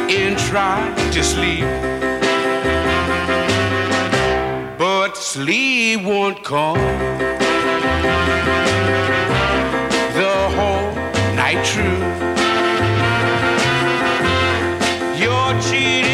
and try to sleep, but sleep won't come the whole night through. You're cheating.